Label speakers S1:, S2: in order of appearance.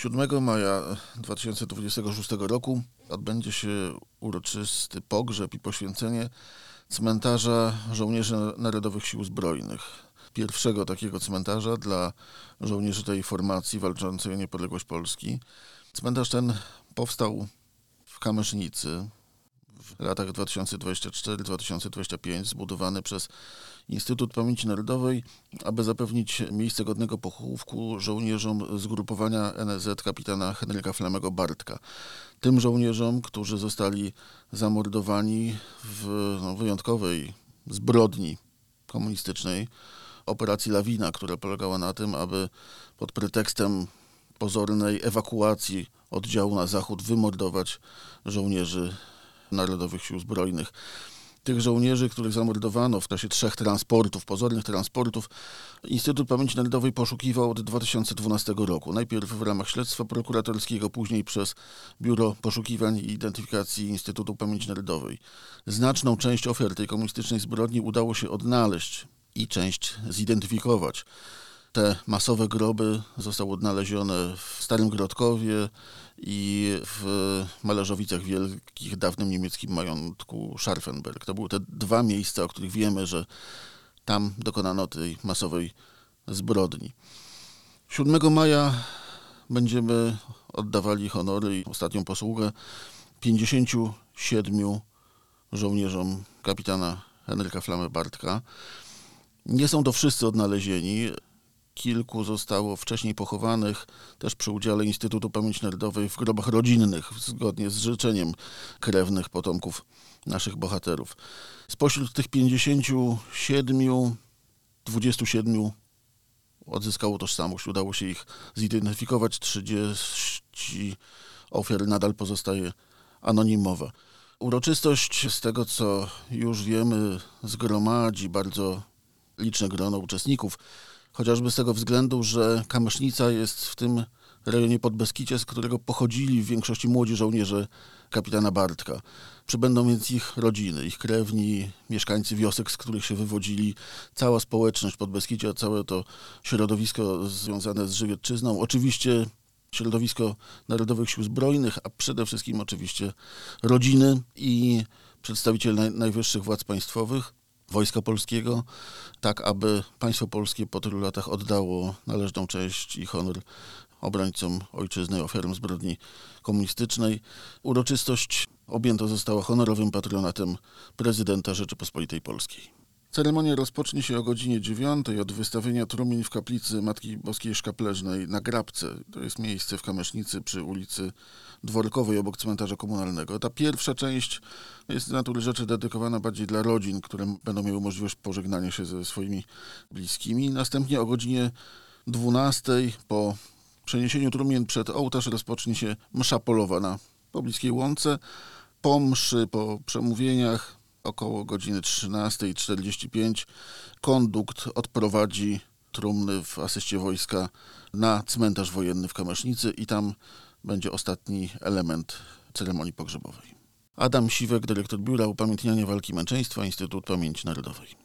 S1: 7 maja 2026 roku odbędzie się uroczysty pogrzeb i poświęcenie cmentarza żołnierzy Narodowych Sił Zbrojnych. Pierwszego takiego cmentarza dla żołnierzy tej formacji walczącej o niepodległość Polski. Cmentarz ten powstał w Kamysznicy w latach 2024-2025, zbudowany przez Instytut Pamięci Narodowej, aby zapewnić miejsce godnego pochówku żołnierzom zgrupowania NSZ kapitana Henryka Flamego Bartka. Tym żołnierzom, którzy zostali zamordowani w wyjątkowej zbrodni komunistycznej, operacji Lawina, która polegała na tym, aby pod pretekstem pozornej ewakuacji oddziału na zachód wymordować żołnierzy Narodowych Sił Zbrojnych. Tych żołnierzy, których zamordowano w czasie 3 transportów, pozornych transportów, Instytut Pamięci Narodowej poszukiwał od 2012 roku. Najpierw w ramach śledztwa prokuratorskiego, później przez Biuro Poszukiwań i Identyfikacji Instytutu Pamięci Narodowej. Znaczną część ofiar tej komunistycznej zbrodni udało się odnaleźć i część zidentyfikować. Te masowe groby zostały odnalezione w Starym Grodkowie i w Mależowicach Wielkich, dawnym niemieckim majątku Scharfenberg. To były te 2 miejsca, o których wiemy, że tam dokonano tej masowej zbrodni. 7 maja będziemy oddawali honory i ostatnią posługę 57 żołnierzom kapitana Henryka Flamy Bartka. Nie są to wszyscy odnalezieni. Kilku zostało wcześniej pochowanych, też przy udziale Instytutu Pamięci Narodowej, w grobach rodzinnych, zgodnie z życzeniem krewnych potomków naszych bohaterów. Spośród tych 57, 27 odzyskało tożsamość. Udało się ich zidentyfikować. 30 ofiar nadal pozostaje anonimowa. Uroczystość, z tego co już wiemy, zgromadzi bardzo liczne grono uczestników. Chociażby z tego względu, że Kamysznica jest w tym rejonie Podbeskidzia, z którego pochodzili w większości młodzi żołnierze kapitana Bartka. Przybędą więc ich rodziny, ich krewni, mieszkańcy wiosek, z których się wywodzili, cała społeczność Podbeskidzia, całe to środowisko związane z Żywiecczyzną. Oczywiście środowisko Narodowych Sił Zbrojnych, a przede wszystkim oczywiście rodziny i przedstawiciele najwyższych władz państwowych, Wojska Polskiego, tak aby państwo polskie po tylu latach oddało należną cześć i honor obrońcom ojczyzny, ofiarom zbrodni komunistycznej. Uroczystość objęta została honorowym patronatem prezydenta Rzeczypospolitej Polskiej. Ceremonia rozpocznie się o godzinie 9 od wystawienia trumien w kaplicy Matki Boskiej Szkapleżnej na Grabce. To jest miejsce w Kamysznicy przy ulicy Dworkowej obok cmentarza komunalnego. Ta pierwsza część jest z natury rzeczy dedykowana bardziej dla rodzin, które będą miały możliwość pożegnania się ze swoimi bliskimi. Następnie o godzinie 12 po przeniesieniu trumien przed ołtarz rozpocznie się msza polowa na pobliskiej łące. Po mszy, po przemówieniach około godziny 13:45 kondukt odprowadzi trumny w asyście wojska na cmentarz wojenny w Kamysznicy i tam będzie ostatni element ceremonii pogrzebowej. Adam Siwek, dyrektor Biura Upamiętniania Walki i Męczeństwa, Instytut Pamięci Narodowej.